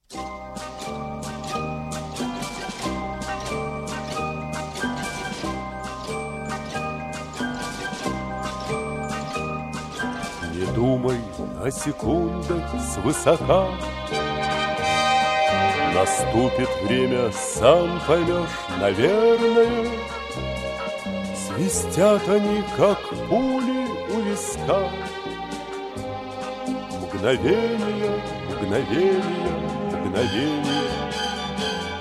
Не думай о секундах свысока, наступит время, сам поймешь, наверное. Свистят они, как пули у виска. Мгновение, мгновение, мгновение.